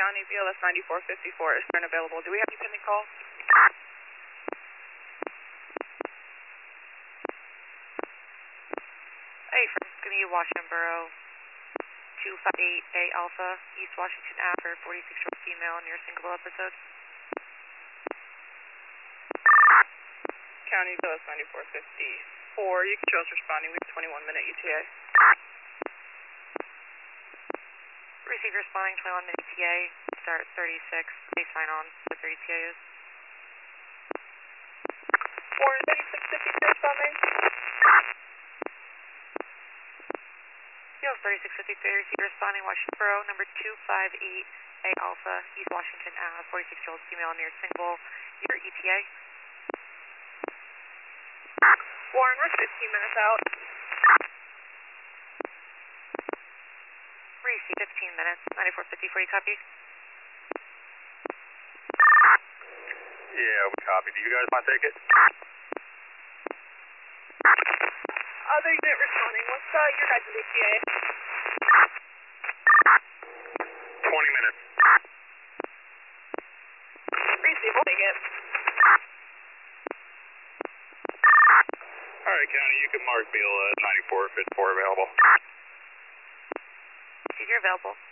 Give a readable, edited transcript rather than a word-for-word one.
County, VLS 9454 is unavailable. Do we have any pending calls? Hey, from Skinny, Washington Borough, 258A Alpha, East Washington Ave for 46-year-old female near Singapore episode. County, VLS 9454. You can show us responding. We have 21-minute ETA. Receive responding, 21-minute ETA, start 36, baseline on, what their ETA is. 3652 responding. Yo, 3653, receive responding, Washington Borough, number 258A Alpha, East Washington Ave, 46-year-old female near Singapore, your ETA. Warren, we're 15 minutes out. Receive 15 minutes, 9454, you copy? Yeah, we copy. Do you guys want to take it? Other unit responding. What's your guys' ETA? 20 minutes. Receive, we'll take it. All right, County, you can mark Beal 9454 available. See if you're available.